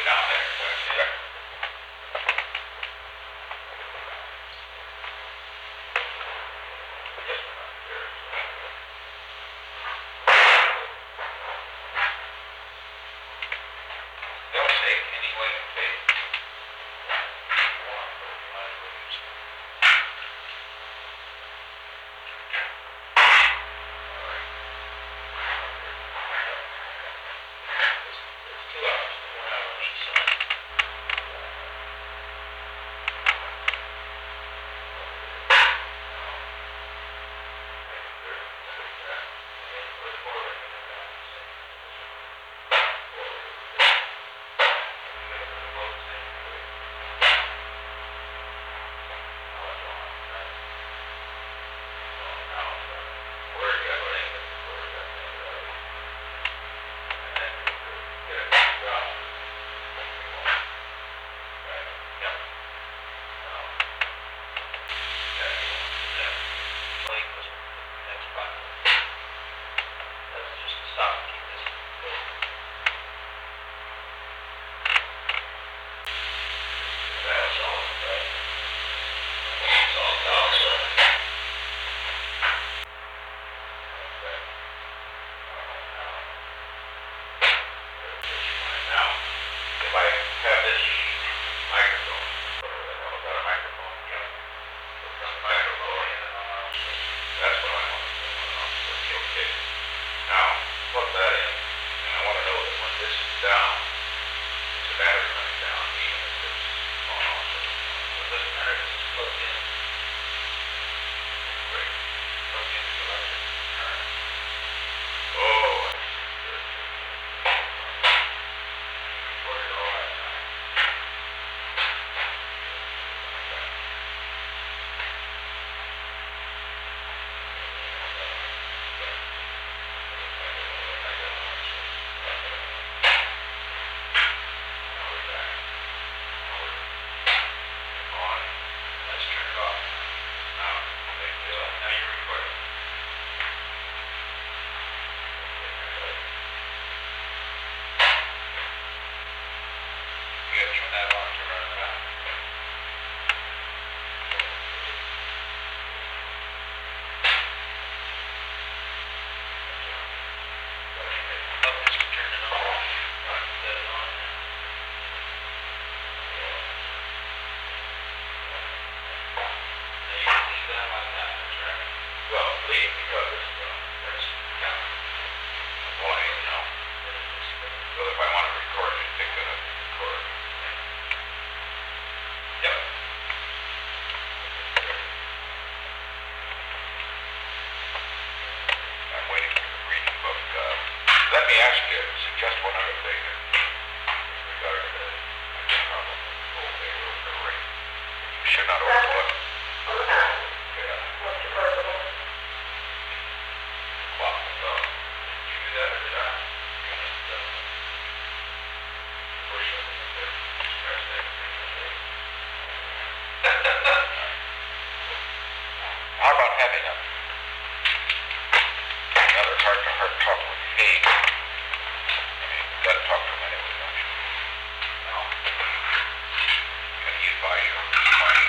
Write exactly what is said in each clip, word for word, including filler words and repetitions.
down there. Yeah. They'll take any way to take. You want, but you might as well use it. Let me ask you, suggest one other thing in regard to the problem with the old day road rate. You should not overlook. Yeah. What's your personal? Clock. So, did you do that or did I? Push it. Scratch that. How about having a another heart-to-heart talk with Haig? Got to talk to him anyway, don't you? No. Can he advise you on this money?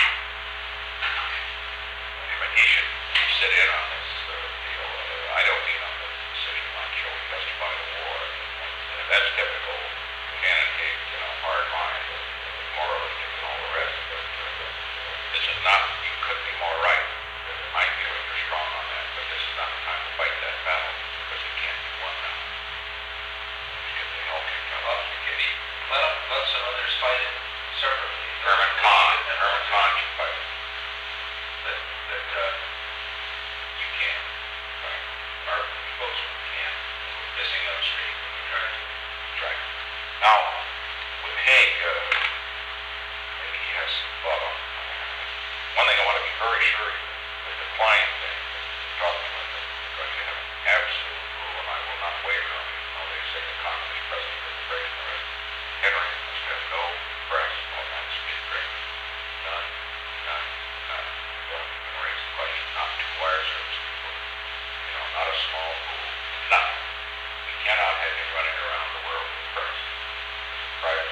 I mean, he should sit in on this uh, deal. Uh, I don't mean on the decision on shall we justify the war. Uh, that's typical Canon Haig, you know, hard line, moralistic and all the rest. But uh, this is not, you couldn't be more right. I feel you're strong on that, but this is not the time to fight that battle because it can't be won now. Get the hell kicked out of the kitty. Let, let some others fight it separately. Herman Kahn, Herman Kahn should fight it. That, that uh, you can. Right. Our folks can. We're missing upstream when we're trying to. That's right. Now, with Haig, uh, maybe he has some thought on uh, one thing I want to be very sure of, the decline thing, talk to him, because you have an absolute rule, and I will not waver on it. You know, they say the communist president of the British North, Henry, must have no press on that speed train. None, none, none. Don't even raise the question. Not two wire service people. You know, not a small pool. Nothing. We cannot have him running around the world with press. It's a private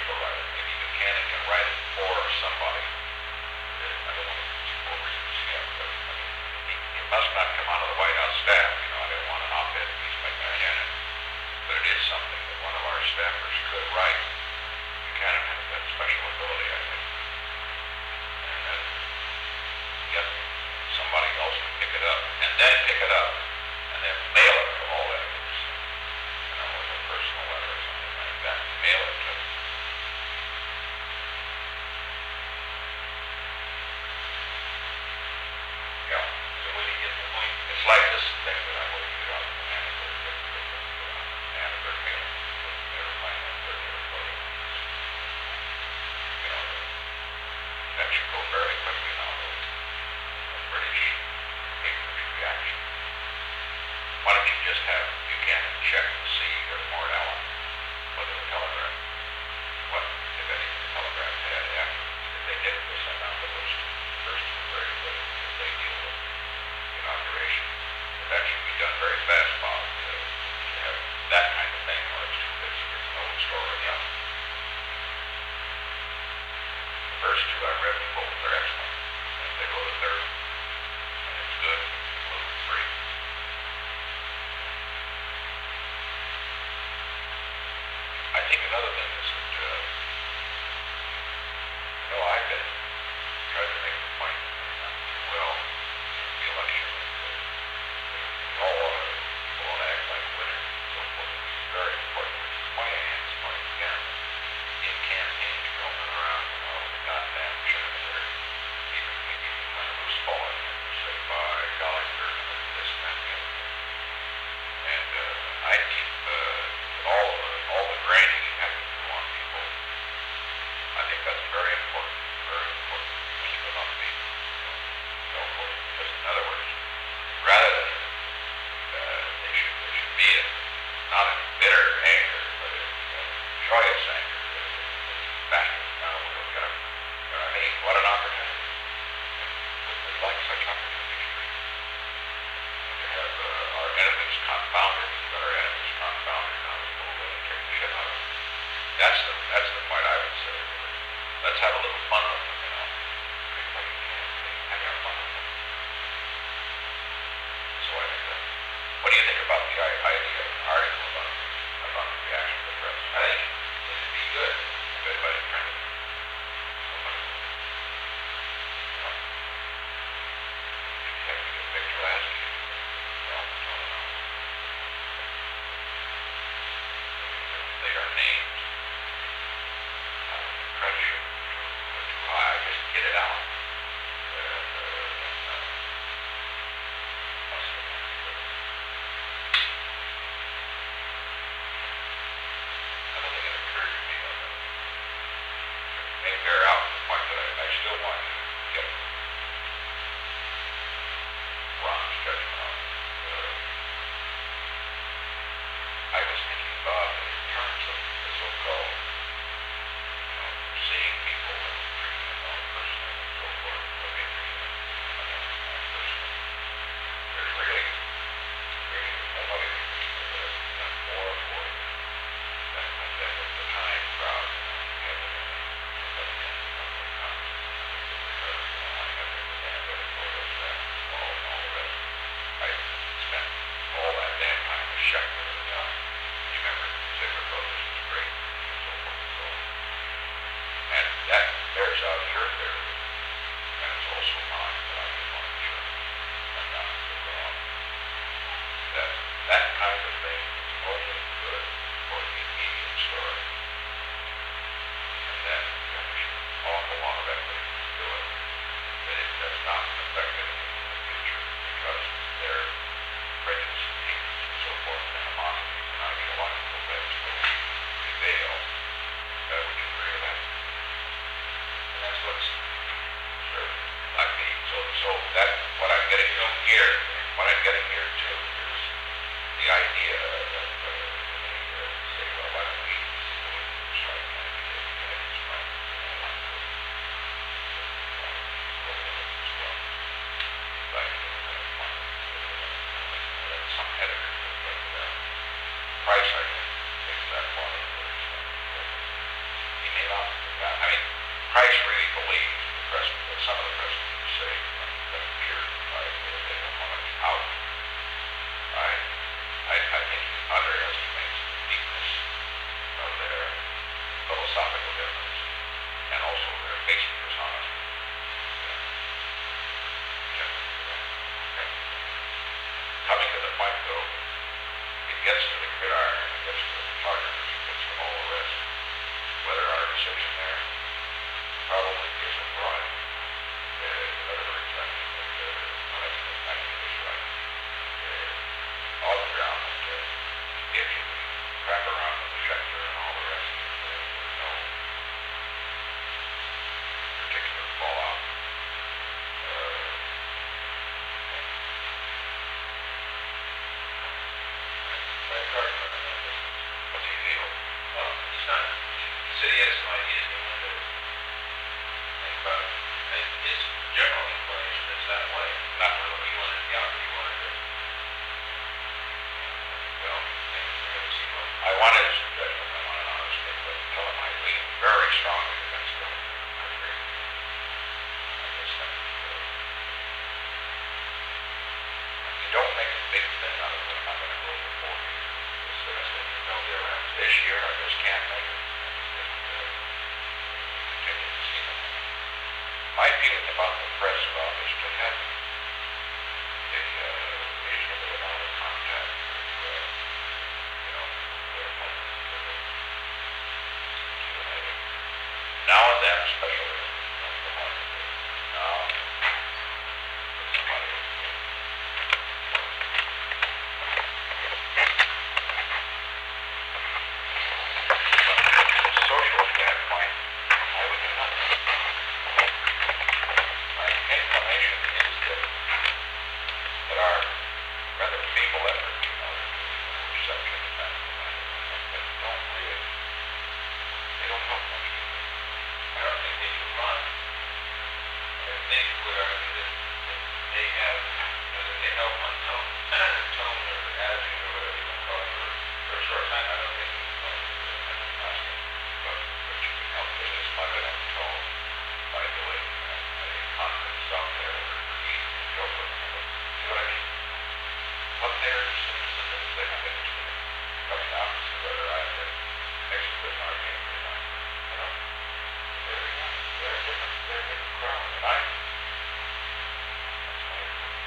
to write it. Maybe Buchanan can write it for somebody. Uh, I don't want to use for reasons yet, but I mean, it, it must not come out of the White House staff. You know, I didn't want an op-ed piece by Buchanan, but it is something that one of our staffers could write. Buchanan has that special ability, I think. And then get somebody else to pick it up, and then pick it up, and then mail it to all editors, you know, with a personal letter or something like that. Mail it to. Yeah. So when you get the point, It's like this thing that I'm looking at on the Hannaford, that, that, that, uh, Hannaford mail, that never find that third never put it. You know, that should go fairly quickly now, though. The British papers reaction. Why don't you just have Buchanan check to see or Mort Allen, whether the Telegraph, what, if anything, the Telegraph had after. If they didn't, we'll send out the first, first two very good if they deal with inauguration. But that should be done very fast, Bob, to, to have that kind of thing, or it's too busy. It's an old story, yeah. The first two I read them both, they're excellent. And if they go to third, and it's good, gluten free. I think another thing is that, uh, you know, I've been trying to make the point, not too well, in the election, that uh, we all want to, people want to act like winners and so forth. It's very important, which is why Ann's point again, in campaigns roaming around, you know, with the goddamn chickens that are even maybe kind of loose falling and say, by golly, they're going to do this and that and the other thing. And uh, I keep uh, all the all the grinding you have to do on people. I think that's very important, very important to keep them upbeat. You know, so, because in other words, rather than uh, they should they should be in, not in bitter anger, but in uh, joyous anger. Back now we're gonna, gonna hey, what an opportunity! We, we like such opportunities. To have uh, our enemies confounded, but our enemies confounded, now we move in and kick the shit out of them. That's the, that's the point I would say. Let's have a little fun with them, you know. People you can't I have fun with them. So I think that, what do you think about the i- idea of an article about, about the reaction of the press? I think it would be good if anybody printed it. Somebody would. You know. You have to get Victor Lasky. Well, I don't know. They are named. gets the photographers, gets to all the rest. Whether our decision there probably isn't right, uh, whatever exactly, but uh, I think I think it is right. Uh, all the ground that uh, if you wrap around with the sector and all the rest, uh, there's no particular fallout. Uh, Frank Gardner, I know this. what's he feel? Well, he's not, the city has some ideas they want to think about. And his general inclination is that way. Not He really. wanted, yeah, he wanted to, Well, think we're going to see what. I wanted his judgment. I wanted honesty, but tell him I lean very strongly against the. I agree with you. I just think uh, you don't make a big thing out of it. I'm not going to go for four years. It's the rest of it. Don't get around. This year, I just can't make it. I just didn't uh, continue to see them. My feeling about the press, Bob, is to have a uh, reasonable amount of contact with, uh, you know, their appointments to the to the meeting. Now and then, especially in the morning, now with somebody. From a social standpoint, I would do nothing. My inclination is that that our rather feeble effort, you know, to reception of that that don't really, they don't help much. I don't think they do much. I think would argue that, that they have, you know, that they help on tone, tone or attitude or whatever you want to call it for, for a short time. I don't think it's going to do it. I think lasting. But, but you can help with this fundamental tone by doing uh, a conference out there or eat and so forth. See what I mean? What they're interested in is the things they're not interested in. Coming out and see whether I can execute an argument or not. You know? They're, they're a different, they're a different crowd. And I, that's my approach.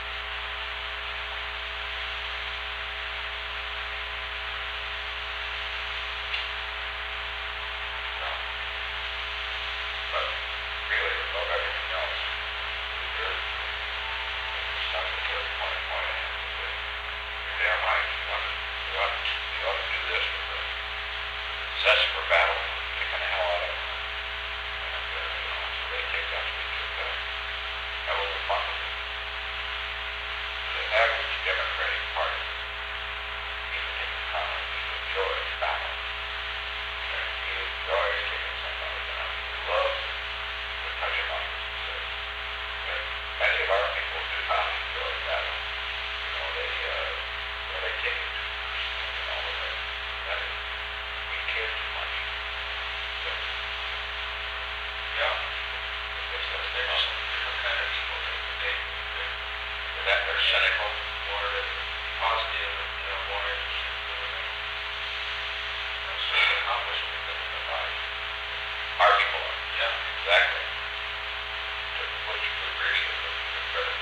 So, but really, above everything else, you're, it's not a very point of point of view, but you're damn right. You want to, you ought to, you ought to do this with the zest for battle, kicking the hell out of them. And, uh, you know, so they take that, we took that. That will be fun with it. The average Democratic Party, even in Congress, enjoys battle. And he enjoys kicking somebody down. He loves to touch him up, as he says. And many of our people do not enjoy battle. You know, they, uh, well, they take it too personally and all of that. That is, we care too much. But, Yeah. it's, it's, They're just a different kind of people. They, they, they're they're, that, they're cynical. more positive and, you know, more interested in doing it. You know, sort of accomplishment than in the fight. Our people are. Yeah. Exactly. To which we really give them the credit.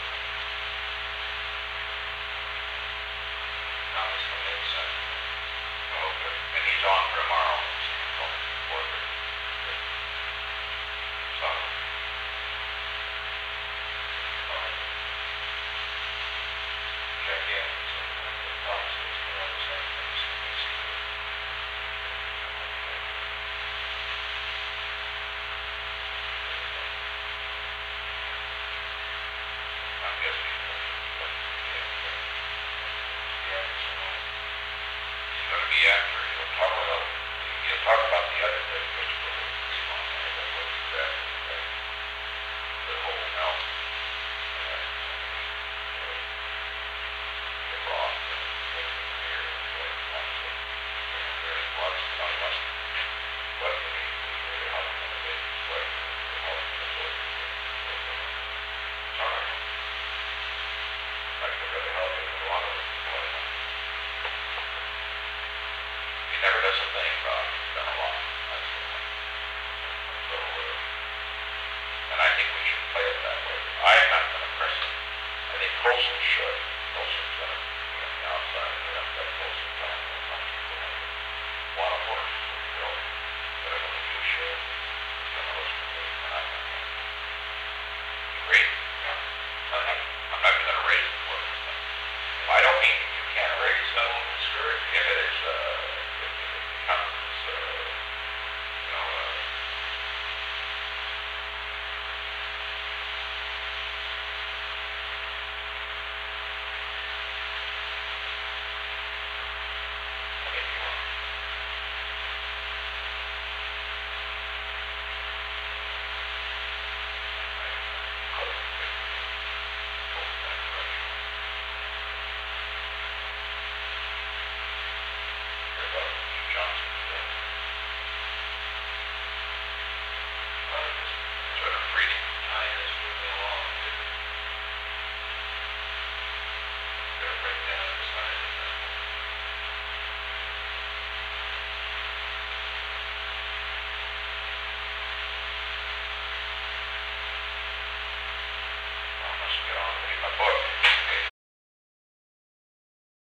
Thomas from the other side. Oh, good. And he's on for tomorrow. So, four thirty. So, Um, check in. So, the Thomas is the other side. Things that they see. I'm guessing he's going to be after. Yeah, so, He's going to be after. He'll talk about, he'll talk about the other day, just for the brief on there, but what he's after, okay? The whole melt. And, uh, get lost and get to the mirror and what he wants to, you know, where he wants, you know, he wants to, what he needs to really help him in a big way, to help him in a big way. It's all right. Like to really help him in a lot of ways. He never does a thing